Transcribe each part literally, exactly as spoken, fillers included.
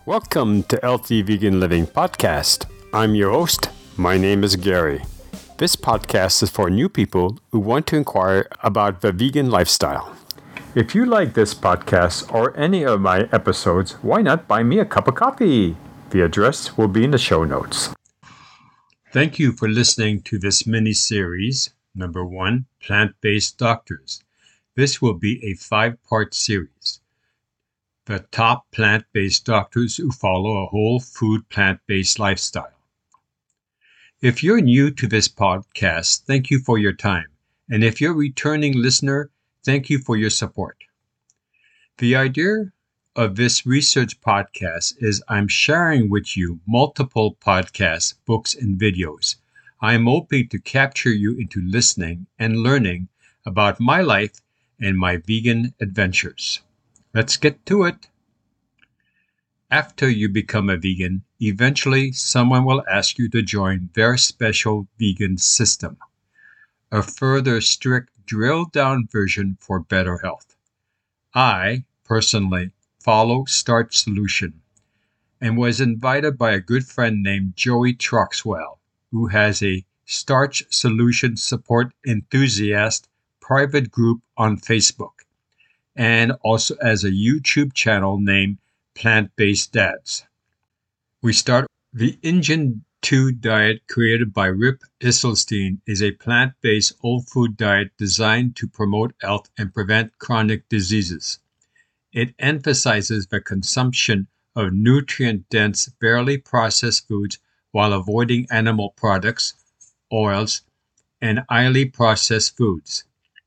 Welcome to Healthy Vegan Living Podcast. I'm your host. My name is Gary. This podcast is for new people who want to inquire about the vegan lifestyle. If you like this podcast or any of my episodes, why not buy me a cup of coffee? The address will be in the show notes. Thank you for listening to this mini-series, number one, Plant-Based Doctors. This will be a five-part series. The top plant-based doctors who follow a whole food plant-based lifestyle. If you're new to this podcast, thank you for your time. And if you're a returning listener, thank you for your support. The idea of this research podcast is I'm sharing with you multiple podcasts, books, and videos. I'm hoping to capture you into listening and learning about my life and my vegan adventures. Let's get to it. After you become a vegan, eventually someone will ask you to join their special vegan system, a further strict drilled-down version for better health. I, personally, follow Starch Solution and was invited by a good friend named Joey Troxwell, who has a Starch Solution Support Enthusiast private group on Facebook, and also as a YouTube channel named Plant-Based Dads. We start the Engine two diet created by Rip Esselstyn is a plant-based whole food diet designed to promote health and prevent chronic diseases. It emphasizes the consumption of nutrient-dense, barely processed foods while avoiding animal products, oils, and highly processed foods.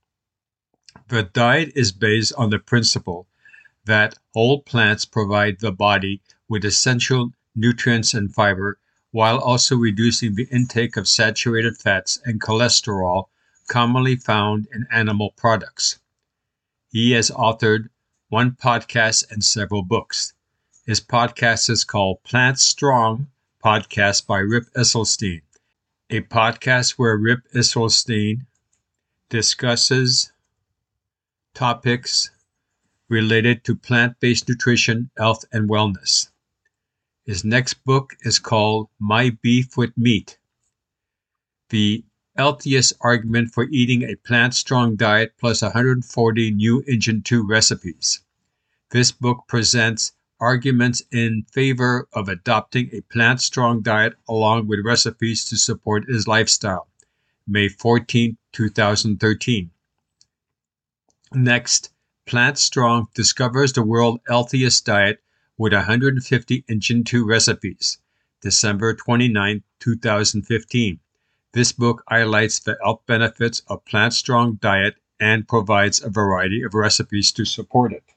The diet is based on the principle that whole plants provide the body with essential nutrients and fiber while also reducing the intake of saturated fats and cholesterol commonly found in animal products. He has authored one podcast and several books. His podcast is called Plant Strong Podcast by Rip Esselstyn, a podcast where Rip Esselstyn discusses topics related to plant-based nutrition, health, and wellness. His next book is called My Beef with Meat, the healthiest argument for eating a plant-strong diet plus one hundred forty new Engine two recipes. This book presents arguments in favor of adopting a plant-strong diet along with recipes to support his lifestyle. May fourteenth, twenty thirteen. Next, Plant Strong discovers the world's healthiest diet with one hundred fifty Engine two recipes. December twenty-ninth, twenty fifteen. This book highlights the health benefits of Plant Strong diet and provides a variety of recipes to support it.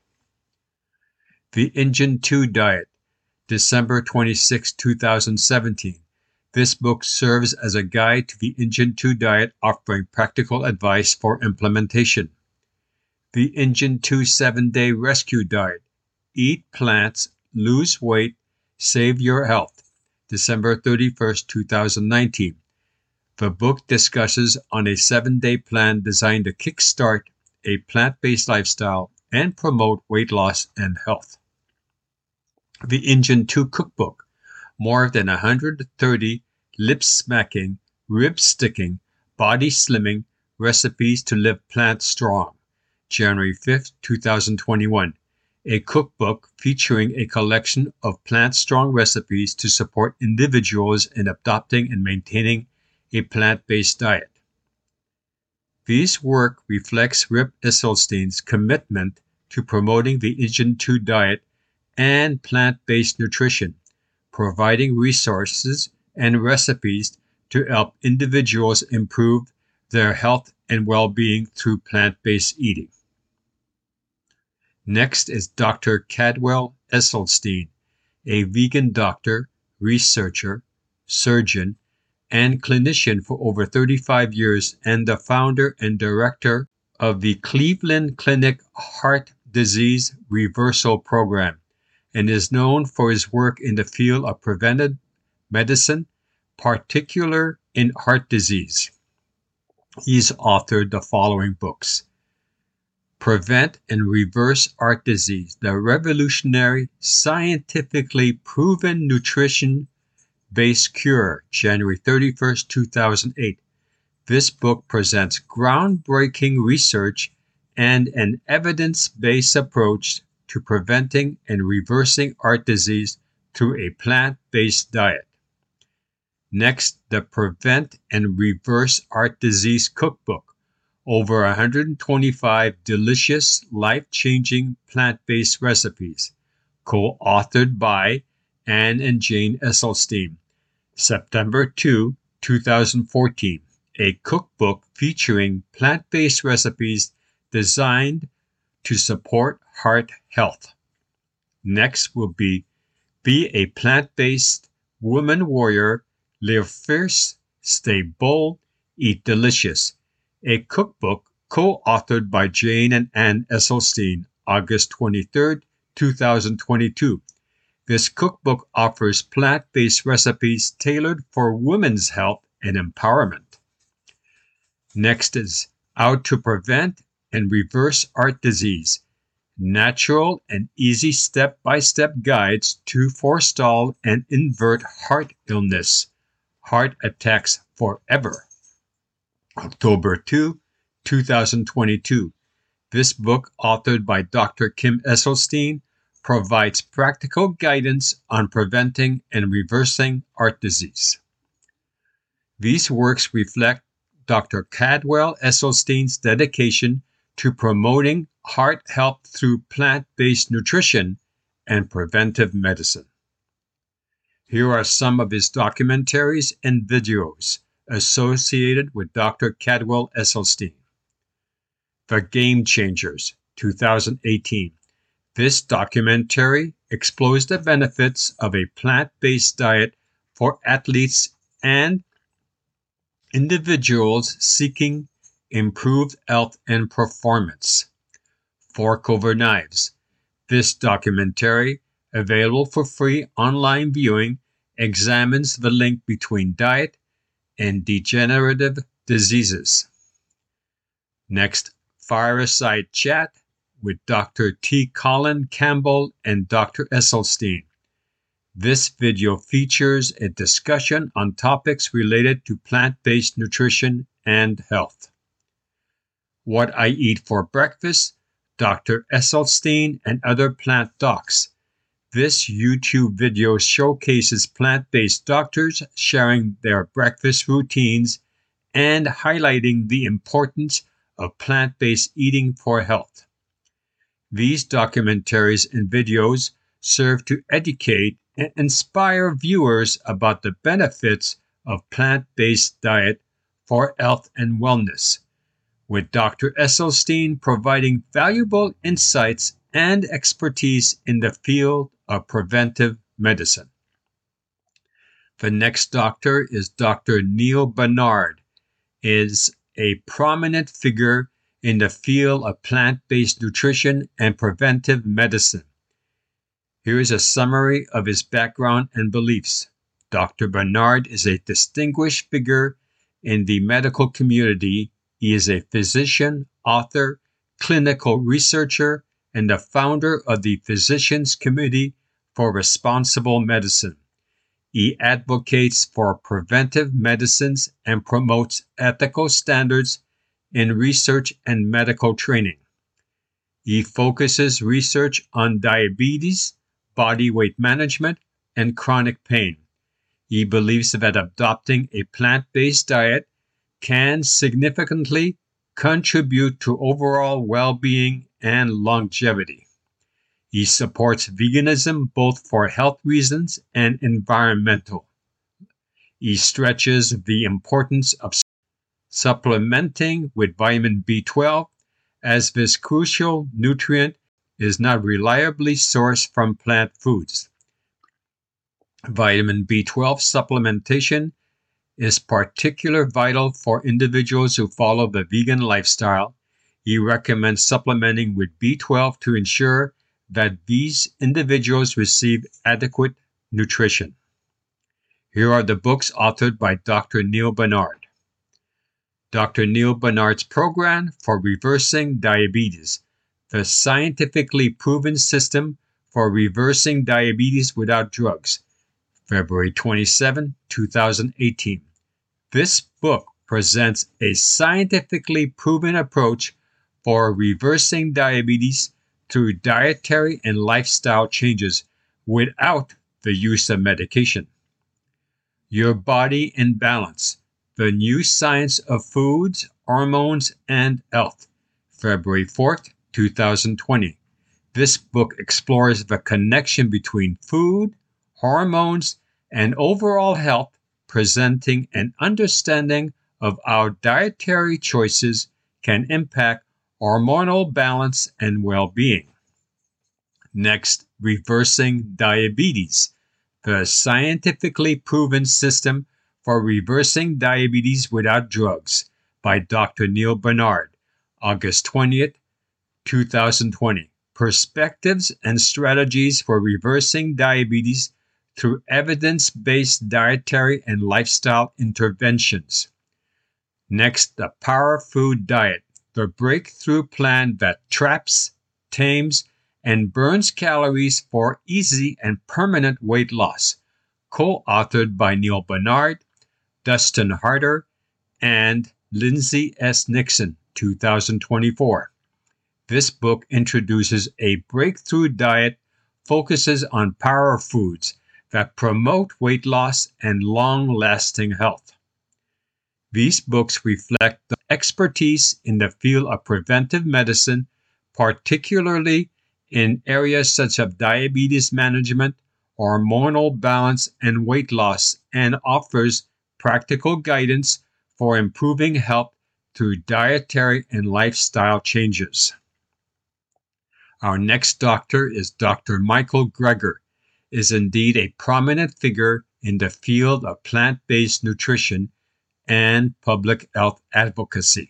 The Engine two Diet, December twenty-sixth, twenty seventeen. This book serves as a guide to the Engine two diet, offering practical advice for implementation. The Engine two seven-Day Rescue Diet, Eat Plants, Lose Weight, Save Your Health, December thirty-first, twenty nineteen. The book discusses on a seven-day plan designed to kickstart a plant-based lifestyle and promote weight loss and health. The Engine two Cookbook, more than one hundred thirty lip-smacking, rib-sticking, body-slimming recipes to live plant-strong. January fifth, twenty twenty-one, a cookbook featuring a collection of plant-strong recipes to support individuals in adopting and maintaining a plant-based diet. This work reflects Rip Esselstyn's commitment to promoting the Engine two diet and plant-based nutrition, providing resources and recipes to help individuals improve their health and well-being through plant-based eating. Next is Doctor Cadwell Esselstyn, a vegan doctor, researcher, surgeon, and clinician for over thirty-five years and the founder and director of the Cleveland Clinic Heart Disease Reversal Program, and is known for his work in the field of preventive medicine, particularly in heart disease. He's authored the following books: Prevent and Reverse Heart Disease, the revolutionary, scientifically proven nutrition-based cure, January thirty-first, two thousand eight. This book presents groundbreaking research and an evidence-based approach to preventing and reversing heart disease through a plant-based diet. Next, the Prevent and Reverse Heart Disease Cookbook. Over one hundred twenty-five delicious, life-changing plant-based recipes, co-authored by Anne and Jane Esselstyn. September second, two thousand fourteen. A cookbook featuring plant-based recipes designed to support heart health. Next will be Be a Plant-Based Woman Warrior, Live Fierce, Stay Bold, Eat Delicious. A cookbook co-authored by Jane and Anne Esselstyn, August twenty-third, two thousand twenty-two. This cookbook offers plant-based recipes tailored for women's health and empowerment. Next is How to Prevent and Reverse Heart Disease, Natural and Easy Step-by-Step Guides to Forestall and Invert Heart Illness, Heart Attacks Forever. October second, two thousand twenty-two. This book, authored by Doctor Kim Esselstyn, provides practical guidance on preventing and reversing heart disease. These works reflect Doctor Cadwell Esselstyn's dedication to promoting heart health through plant-based nutrition and preventive medicine. Here are some of his documentaries and videos associated with Doctor Cadwell Esselstyn. The Game Changers, two thousand eighteen. This documentary explores the benefits of a plant-based diet for athletes and individuals seeking improved health and performance. Fork Over Knives. This documentary, available for free online viewing, examines the link between diet and degenerative diseases. Next, Fireside Chat with Doctor T. Colin Campbell and Doctor Esselstyn. This video features a discussion on topics related to plant-based nutrition and health. What I Eat for Breakfast, Doctor Esselstyn and Other Plant Docs. This YouTube video showcases plant-based doctors sharing their breakfast routines and highlighting the importance of plant-based eating for health. These documentaries and videos serve to educate and inspire viewers about the benefits of plant-based diet for health and wellness, with Doctor Esselstyn providing valuable insights and expertise in the field of preventive medicine. The next doctor is Doctor Neal Barnard, is a prominent figure in the field of plant-based nutrition and preventive medicine. Here is a summary of his background and beliefs. Doctor Barnard is a distinguished figure in the medical community. He is a physician, author, clinical researcher, and the founder of the Physicians Committee for Responsible Medicine. He advocates for preventive medicines and promotes ethical standards in research and medical training. He focuses research on diabetes, body weight management, and chronic pain. He believes that adopting a plant-based diet can significantly contribute to overall well-being and longevity. He supports veganism both for health reasons and environmental. He stresses the importance of supplementing with vitamin B twelve, as this crucial nutrient is not reliably sourced from plant foods. Vitamin B twelve supplementation is particularly vital for individuals who follow the vegan lifestyle. He recommends supplementing with B twelve to ensure that these individuals receive adequate nutrition. Here are the books authored by Doctor Neal Barnard. Doctor Neal Barnard's Program for Reversing Diabetes, The Scientifically Proven System for Reversing Diabetes Without Drugs, February twenty-seventh, twenty eighteen. This book presents a scientifically proven approach for reversing diabetes through dietary and lifestyle changes without the use of medication. Your Body in Balance, The New Science of Foods, Hormones, and Health, February fourth, twenty twenty. This book explores the connection between food, hormones, and overall health, presenting an understanding of how dietary choices can impact hormonal balance and well-being. Next, Reversing Diabetes, the Scientifically Proven System for Reversing Diabetes Without Drugs, by Doctor Neal Barnard, August twentieth, twenty twenty. Perspectives and Strategies for Reversing Diabetes Through Evidence-Based Dietary and Lifestyle Interventions. Next, The Power Food Diet, the breakthrough plan that traps, tames, and burns calories for easy and permanent weight loss, co-authored by Neal Barnard, Dustin Harder, and Lindsay S. Nixon, two thousand twenty-four. This book introduces a breakthrough diet, focuses on power foods that promote weight loss and long-lasting health. These books reflect the expertise in the field of preventive medicine, particularly in areas such as diabetes management, hormonal balance, and weight loss, and offers practical guidance for improving health through dietary and lifestyle changes. Our next doctor is Doctor Michael Greger, is indeed a prominent figure in the field of plant-based nutrition and public health advocacy.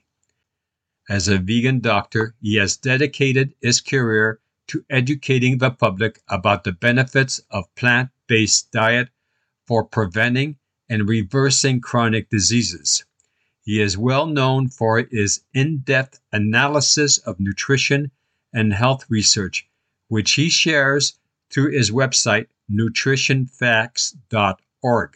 As a vegan doctor, he has dedicated his career to educating the public about the benefits of plant-based diet for preventing and reversing chronic diseases. He is well known for his in-depth analysis of nutrition and health research, which he shares through his website, nutrition facts dot org.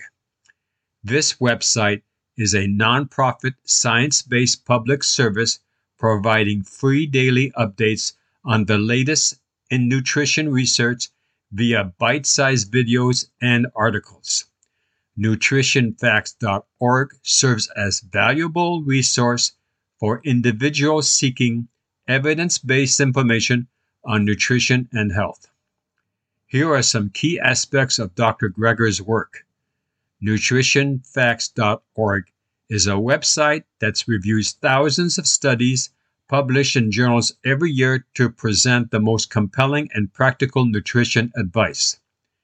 This website is a nonprofit, science-based public service providing free daily updates on the latest in nutrition research via bite-sized videos and articles. nutrition facts dot org serves as valuable resource for individuals seeking evidence-based information on nutrition and health. Here are some key aspects of Doctor Greger's work. nutrition facts dot org is a website that reviews thousands of studies published in journals every year to present the most compelling and practical nutrition advice.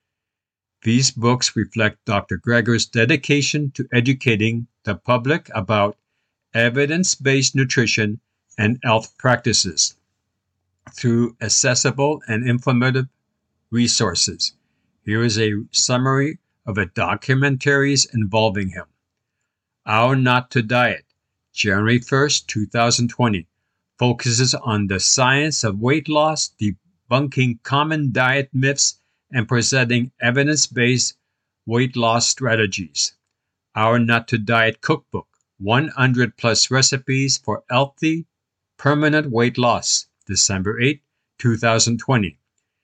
These books reflect Doctor Greger's dedication to educating the public about evidence-based nutrition and health practices through accessible and informative resources. Here is a summary of the documentaries involving him. How Not to Diet, January first, twenty twenty, focuses on the science of weight loss, debunking common diet myths, and presenting evidence-based weight loss strategies. How Not to Diet Cookbook, one hundred plus recipes for healthy, permanent weight loss, December eighth, twenty twenty.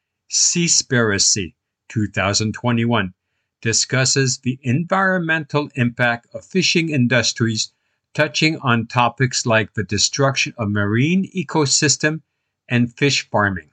Seaspiracy, twenty twenty-one, discusses the environmental impact of fishing industries, touching on topics like the destruction of marine ecosystem and fish farming.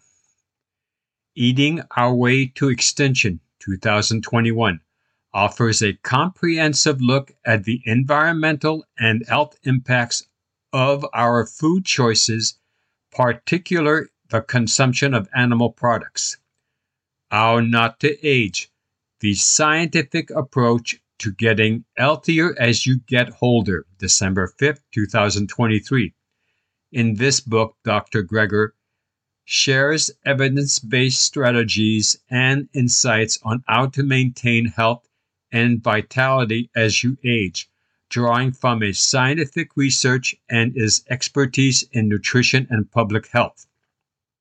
Eating Our Way to Extinction, twenty twenty-one, offers a comprehensive look at the environmental and health impacts of our food choices, particularly the consumption of animal products. How Not to Age, the scientific approach to getting healthier as you get older, December fifth, twenty twenty-three. In this book, Doctor Greger shares evidence-based strategies and insights on how to maintain health and vitality as you age, drawing from his scientific research and his expertise in nutrition and public health.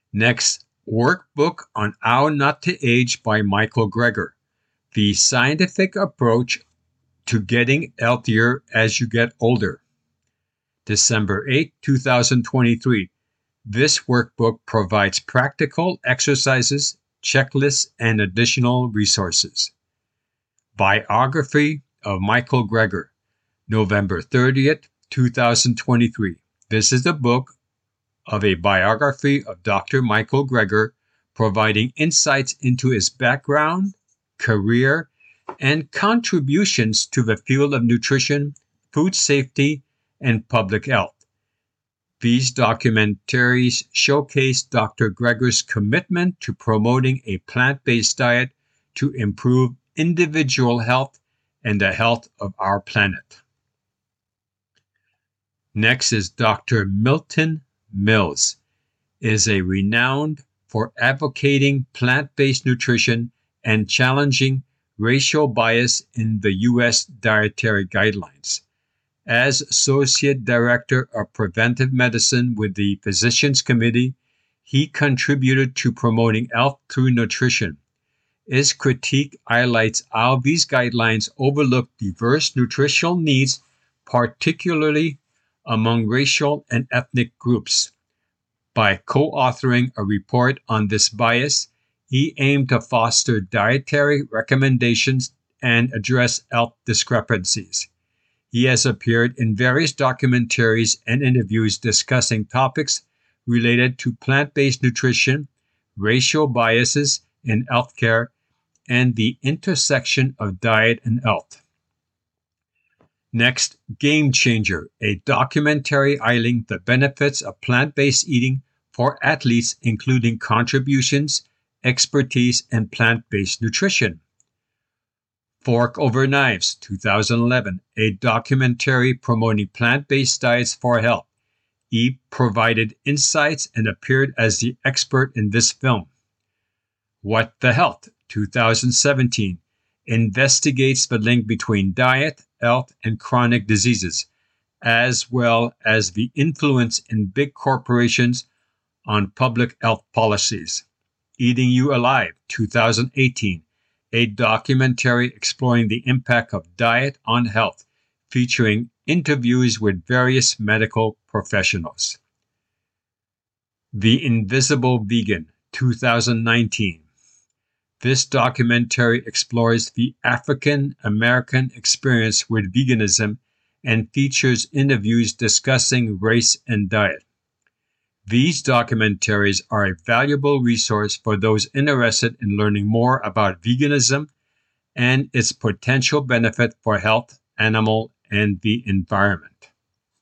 Next, Workbook on How Not to Age by Michael Greger, The Scientific Approach to Getting Healthier as You Get Older. December eighth, twenty twenty-three. This workbook provides practical exercises, checklists, and additional resources. Biography of Michael Greger, November thirtieth, twenty twenty-three. This is the book of a biography of Doctor Michael Greger, providing insights into his background, career, and contributions to the field of nutrition, food safety, and public health. These documentaries showcase Doctor Greger's commitment to promoting a plant-based diet to improve individual health and the health of our planet. Next is Doctor Milton Mills, is a renowned for advocating plant-based nutrition and challenging racial bias in the U S dietary guidelines. As Associate Director of Preventive Medicine with the Physicians Committee, he contributed to promoting health through nutrition. His critique highlights how these guidelines overlook diverse nutritional needs, particularly among racial and ethnic groups. By co-authoring a report on this bias, he aimed to foster dietary recommendations and address health discrepancies. He has appeared in various documentaries and interviews discussing topics related to plant-based nutrition, racial biases in healthcare, and the intersection of diet and health. Next, Game Changer, a documentary highlighting the benefits of plant-based eating for athletes, including contributions, expertise, and plant-based nutrition. Fork Over Knives, twenty eleven, a documentary promoting plant-based diets for health. He provided insights and appeared as the expert in this film. What the Health, twenty seventeen, investigates the link between diet, health, and chronic diseases, as well as the influence in big corporations on public health policies. Eating You Alive, twenty eighteen, a documentary exploring the impact of diet on health, featuring interviews with various medical professionals. The Invisible Vegan, twenty nineteen. This documentary explores the African American experience with veganism and features interviews discussing race and diet. These documentaries are a valuable resource for those interested in learning more about veganism and its potential benefit for health, animal, and the environment.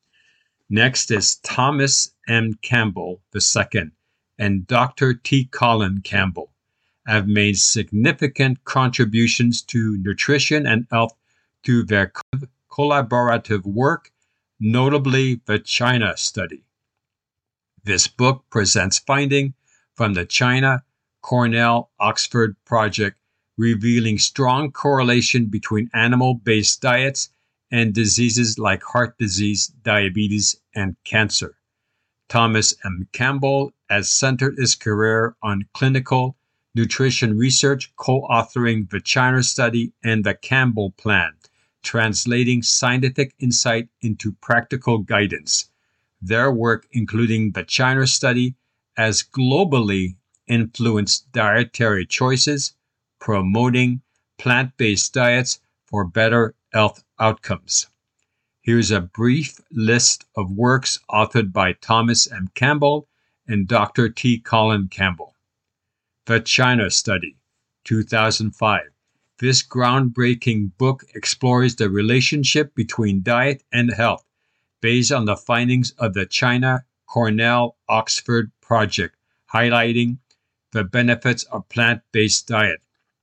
Next is Thomas M. Campbell the second and Doctor T. Colin Campbell have made significant contributions to nutrition and health through their collaborative work, notably the China Study. This book presents findings from the China, Cornell, Oxford project, revealing strong correlation between animal-based diets and diseases like heart disease, diabetes, and cancer. Thomas M. Campbell has centered his career on clinical nutrition research, co-authoring the China Study and the Campbell Plan, translating scientific insight into practical guidance. Their work, including the China Study, has globally influenced dietary choices, promoting plant-based diets for better health outcomes. Here's a brief list of works authored by Thomas M. Campbell and Doctor T. Colin Campbell. The China Study, two thousand five. This groundbreaking book explores the relationship between diet and health, based on the findings of the China, Cornell, Oxford project, highlighting the benefits of plant-based diet.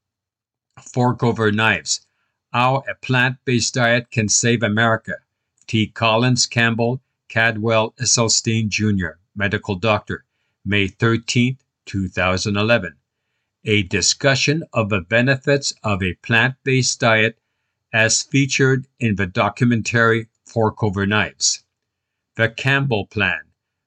Fork Over Knives, How a Plant-Based Diet Can Save America. T. Collins Campbell, Cadwell Esselstyn Junior, medical doctor, May thirteenth, two thousand eleven. A discussion of the benefits of a plant-based diet as featured in the documentary Fork Over Knives. The Campbell Plan,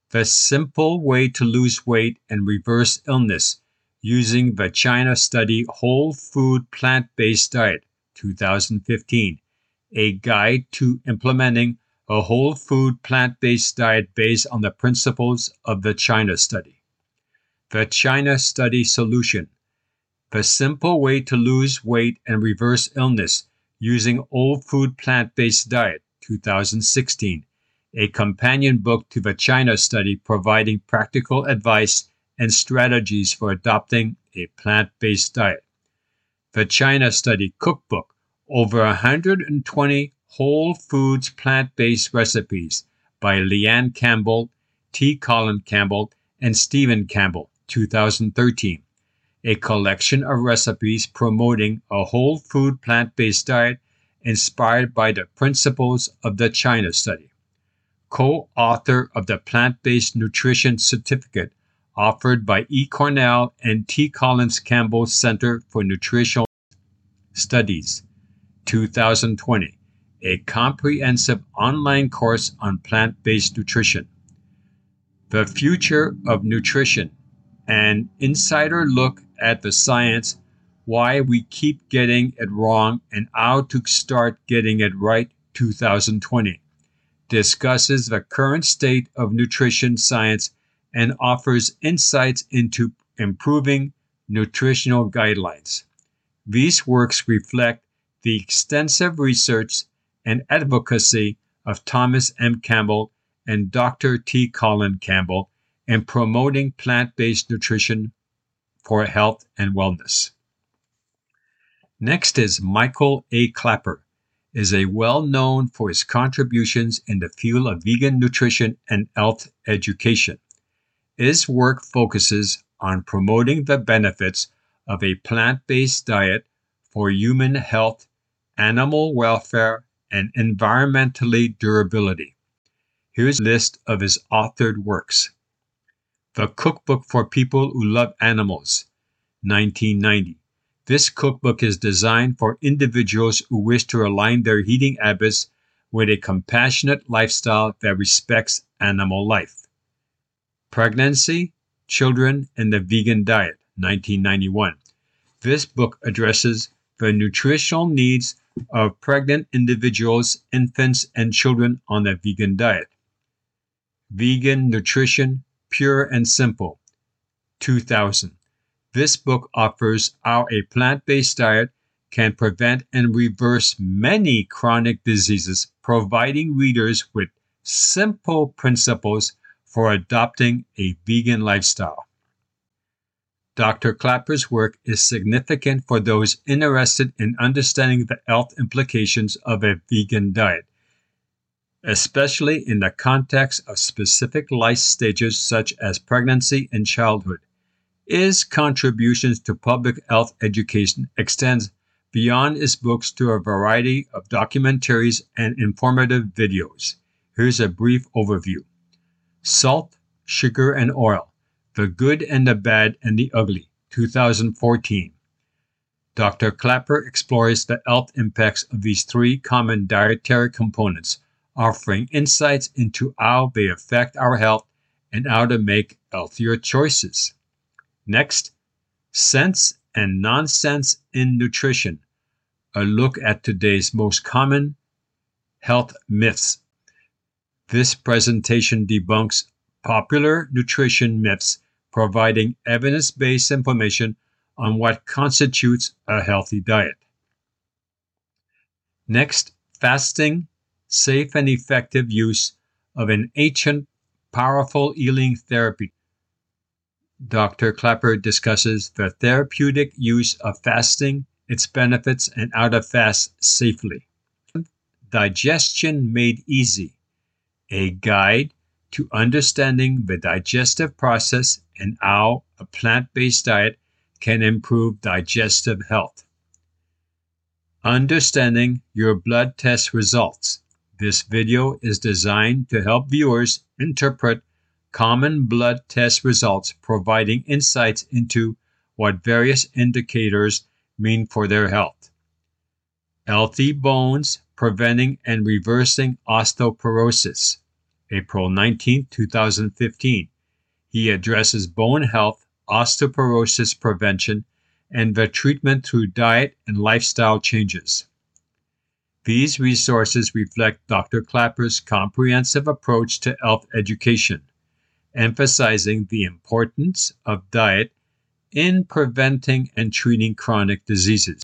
The Simple Way to Lose Weight and Reverse Illness Using the China Study Whole Food Plant-Based Diet, two thousand fifteen, a guide to implementing a whole food plant-based diet based on the principles of the China Study. The China Study Solution: The Simple Way to Lose Weight and Reverse Illness Using Whole Food Plant-Based Diet, two thousand sixteen, a companion book to the China Study providing practical advice and strategies for adopting a plant-based diet. The China Study Cookbook: Over one hundred twenty Whole Foods Plant-Based Recipes by Leanne Campbell, T. Colin Campbell, and Stephen Campbell, two thousand thirteen. A collection of recipes promoting a whole food plant-based diet inspired by the principles of the China Study. Co-author of the Plant-Based Nutrition Certificate offered by E. Cornell and T. Collins Campbell Center for Nutritional Studies, two thousand twenty, a comprehensive online course on plant-based nutrition. The Future of Nutrition: An Insider Look at the Science, Why We Keep Getting It Wrong, and How to Start Getting It Right, two thousand twenty, discusses the current state of nutrition science and offers insights into improving nutritional guidelines. These works reflect the extensive research and advocacy of Thomas M. Campbell and Doctor T. Colin Campbell in promoting plant-based nutrition for health and wellness. Next is Michael A. Klaper, is a well-known for his contributions in the field of vegan nutrition and health education. His work focuses on promoting the benefits of a plant-based diet for human health, animal welfare, and environmentally durability. Here's a list of his authored works. The Cookbook for People Who Love Animals, nineteen ninety. This cookbook is designed for individuals who wish to align their eating habits with a compassionate lifestyle that respects animal life. Pregnancy, Children, and the Vegan Diet, nineteen ninety-one. This book addresses the nutritional needs of pregnant individuals, infants, and children on the vegan diet. Vegan Nutrition, Pure and Simple, two thousand. This book offers how a plant-based diet can prevent and reverse many chronic diseases, providing readers with simple principles for adopting a vegan lifestyle. Doctor Klaper's work is significant for those interested in understanding the health implications of a vegan diet, especially in the context of specific life stages such as pregnancy and childhood. His contributions to public health education extends beyond his books to a variety of documentaries and informative videos. Here's a brief overview. Salt, Sugar, and Oil: The Good and the Bad and the Ugly, two thousand fourteen. Doctor Klaper explores the health impacts of these three common dietary components, offering insights into how they affect our health and how to make healthier choices. Next, Sense and Nonsense in Nutrition: A Look at Today's Most Common Health Myths. This presentation debunks popular nutrition myths, providing evidence-based information on what constitutes a healthy diet. Next, Fasting: Safe and Effective Use of an Ancient, Powerful Healing Therapy. Doctor Klaper discusses the therapeutic use of fasting, its benefits, and how to fast safely. Digestion Made Easy: A Guide to Understanding the Digestive Process and How a Plant-Based Diet Can Improve Digestive Health. Understanding Your Blood Test Results. This video is designed to help viewers interpret common blood test results, providing insights into what various indicators mean for their health. Healthy Bones: Preventing and Reversing Osteoporosis. April nineteenth, twenty fifteen. He addresses bone health, osteoporosis prevention, and the treatment through diet and lifestyle changes. These resources reflect Doctor Klapper's comprehensive approach to health education, emphasizing the importance of diet in preventing and treating chronic diseases.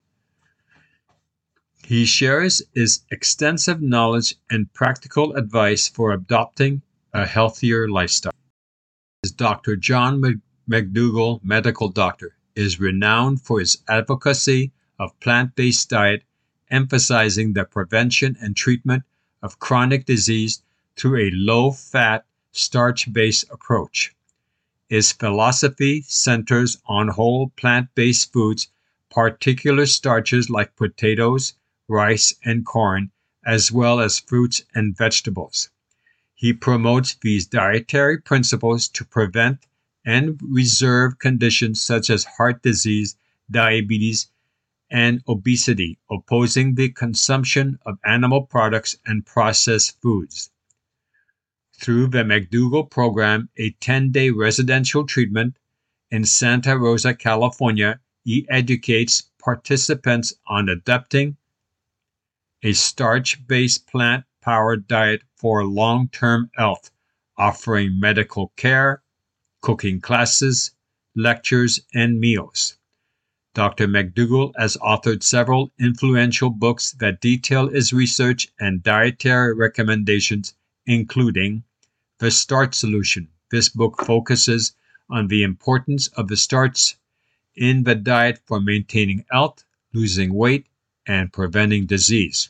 He shares his extensive knowledge and practical advice for adopting a healthier lifestyle. Doctor John McDougall, medical doctor, is renowned for his advocacy of plant-based diet, emphasizing the prevention and treatment of chronic disease through a low-fat, starch-based approach. His philosophy centers on whole plant-based foods, particular starches like potatoes, rice, and corn, as well as fruits and vegetables. He promotes these dietary principles to prevent and reserve conditions such as heart disease, diabetes, and obesity, opposing the consumption of animal products and processed foods. Through the McDougall program, a ten-day residential treatment in Santa Rosa, California, he educates participants on adapting a starch-based plant-powered diet for long-term health, offering medical care, cooking classes, lectures, and meals. Doctor McDougall has authored several influential books that detail his research and dietary recommendations, including The Starch Solution. This book focuses on the importance of the starch in the diet for maintaining health, losing weight, and preventing disease.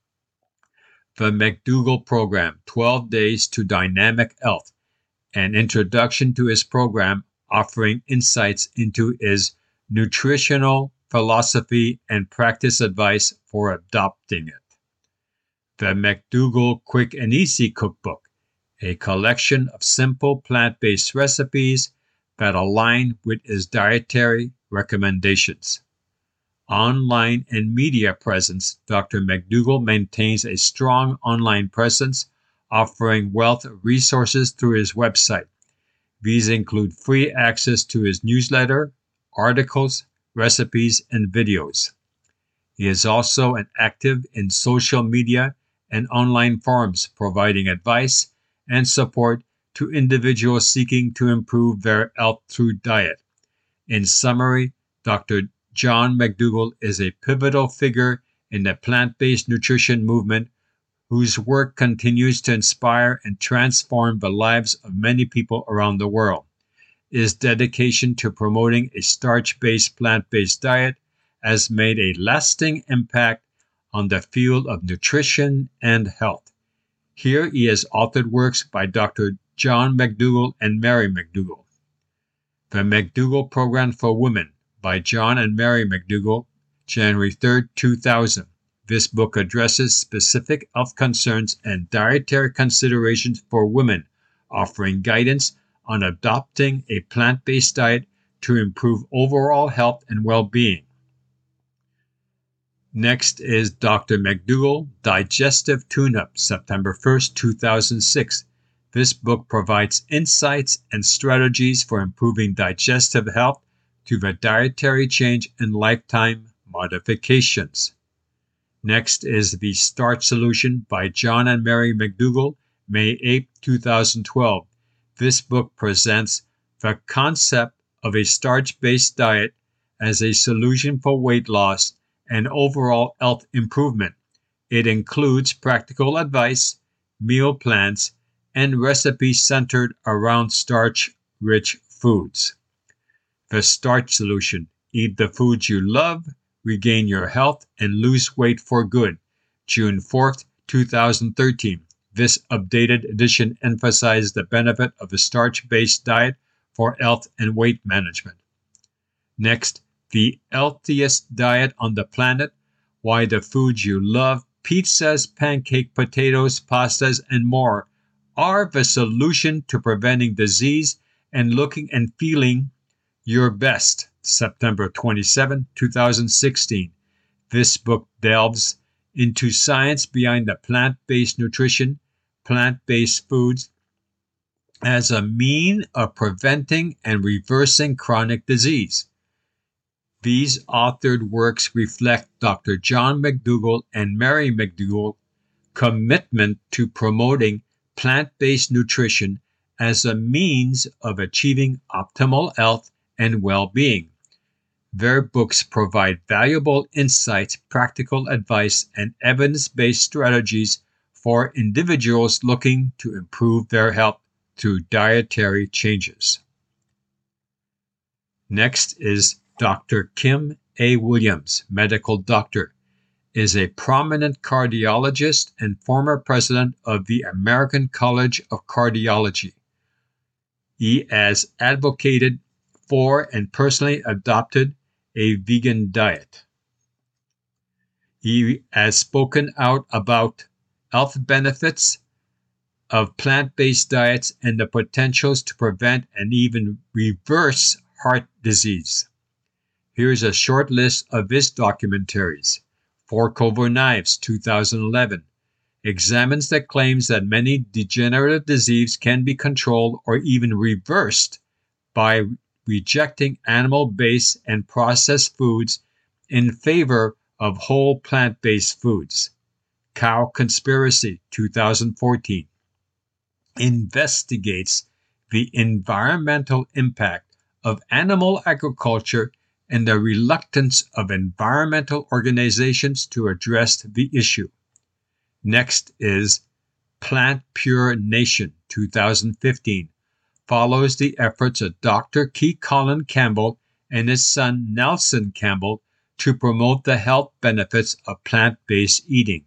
The McDougall Program, twelve Days to Dynamic Health, an introduction to his program offering insights into his nutritional philosophy and practice advice for adopting it. The McDougall Quick and Easy Cookbook, a collection of simple plant-based recipes that align with his dietary recommendations. Online and media presence. Doctor McDougall maintains a strong online presence, offering wealth of resources through his website. These include free access to his newsletter, articles, recipes, and videos. He is also an active in social media and online forums, providing advice and support to individuals seeking to improve their health through diet. In summary, Doctor John McDougall is a pivotal figure in the plant-based nutrition movement whose work continues to inspire and transform the lives of many people around the world. His dedication to promoting a starch-based plant-based diet has made a lasting impact on the field of nutrition and health. Here he has authored works by Doctor John McDougall and Mary McDougall. The McDougall Program for Women by John and Mary McDougall, January third, two thousand. This book addresses specific health concerns and dietary considerations for women, offering guidance on adopting a plant-based diet to improve overall health and well-being. Next is Doctor McDougall, Digestive Tune-Up, September first, two thousand six. This book provides insights and strategies for improving digestive health through the dietary change and lifetime modifications. Next is The Starch Solution by John and Mary McDougall, May eighth, two thousand twelve. This book presents the concept of a starch-based diet as a solution for weight loss and overall health improvement. It includes practical advice, meal plans, and recipes centered around starch-rich foods. The Starch Solution: Eat the foods you love, regain your health, and lose weight for good. June fourth, two thousand thirteen. This updated edition emphasizes the benefit of a starch-based diet for health and weight management. Next, The Healthiest Diet on the Planet: Why the Foods You Love, Pizzas, Pancake Potatoes, Pastas, and more are the solution to preventing disease and looking and feeling your best. September twenty-seventh, two thousand sixteen. This book delves into science behind the plant-based nutrition, plant-based foods as a mean of preventing and reversing chronic disease. These authored works reflect Doctor John McDougall and Mary McDougall's commitment to promoting plant-based nutrition as a means of achieving optimal health and well-being. Their books provide valuable insights, practical advice, and evidence-based strategies for individuals looking to improve their health through dietary changes. Next is Doctor Kim A. Williams, medical doctor, is a prominent cardiologist and former president of the American College of Cardiology. He has advocated for and personally adopted a vegan diet. He has spoken out about health benefits of plant-based diets and the potentials to prevent and even reverse heart disease. Here's a short list of his documentaries. Fork Over Knives, two thousand eleven, examines the claims that many degenerative diseases can be controlled or even reversed by rejecting animal-based and processed foods in favor of whole plant-based foods. Cow Conspiracy, two thousand fourteen, investigates the environmental impact of animal agriculture and the reluctance of environmental organizations to address the issue. Next is Plant Pure Nation, two thousand fifteen, follows the efforts of Doctor Keith Colin Campbell and his son Nelson Campbell to promote the health benefits of plant-based eating.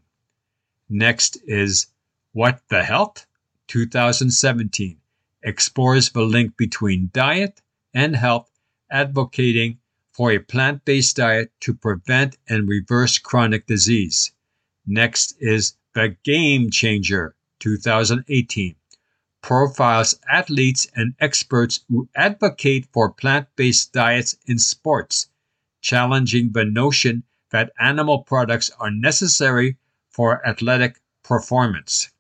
Next is What the Health, two thousand seventeen, explores the link between diet and health, advocating for a plant-based diet to prevent and reverse chronic disease. Next is The Game Changer, two thousand eighteen, profiles athletes and experts who advocate for plant-based diets in sports, challenging the notion that animal products are necessary for athletic performance.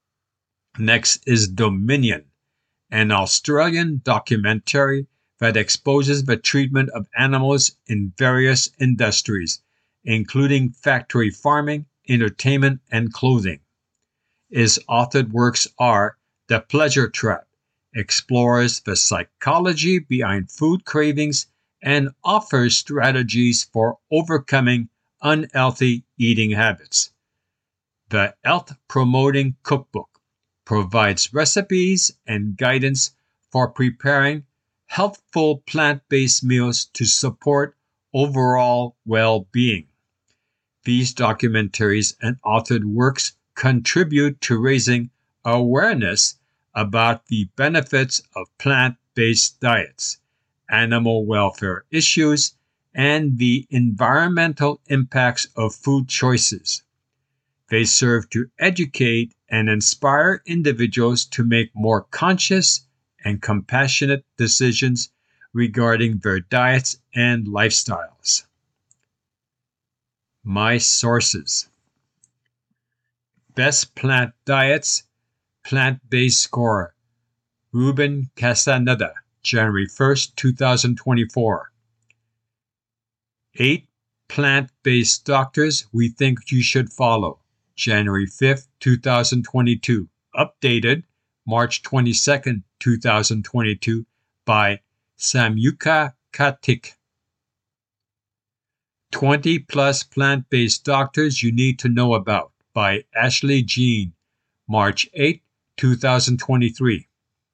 Next is Dominion, an Australian documentary that exposes the treatment of animals in various industries, including factory farming, entertainment, and clothing. His authored works are The Pleasure Trap, explores the psychology behind food cravings and offers strategies for overcoming unhealthy eating habits. The Health Promoting Cookbook provides recipes and guidance for preparing healthful plant-based meals to support overall well-being. These documentaries and authored works contribute to raising awareness about the benefits of plant-based diets, animal welfare issues, and the environmental impacts of food choices. They serve to educate and inspire individuals to make more conscious and compassionate decisions regarding their diets and lifestyles. My sources: Best Plant Diets, Plant-Based Score, Ruben Castaneda, January first, two thousand twenty-four. Eight Plant-Based Doctors We Think You Should Follow, January fifth, two thousand twenty-two. Updated March twenty-second, two thousand twenty-two by Samyuka Kartik. twenty plus Plant-Based Doctors You Need to Know About by Ashley Jean, March eighth, two thousand twenty-three.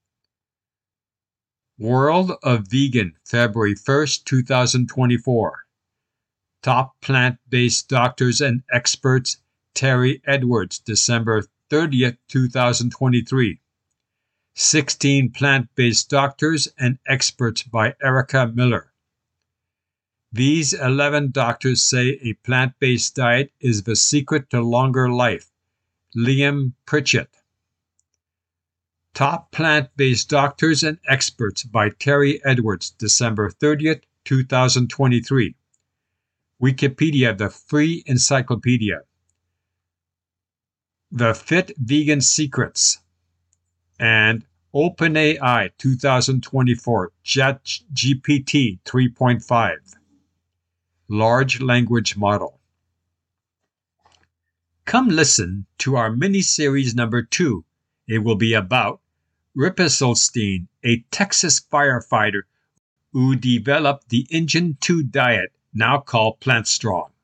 World of Vegan, February first, two thousand twenty-four. Top Plant-Based Doctors and Experts, Terry Edwards, December thirtieth, two thousand twenty-three. sixteen Plant-Based Doctors and Experts by Erica Miller. These eleven doctors say a plant-based diet is the secret to longer life. Liam Pritchett. Top Plant-Based Doctors and Experts by Terry Edwards, December thirtieth, two thousand twenty-three. Wikipedia, the free encyclopedia. The Fit Vegan Secrets, and OpenAI twenty twenty-four ChatGPT three point five, Large Language Model. Come listen to our mini-series number two. It will be about Rip Esselstyn, a Texas firefighter who developed the Engine two diet, now called Plant Strong.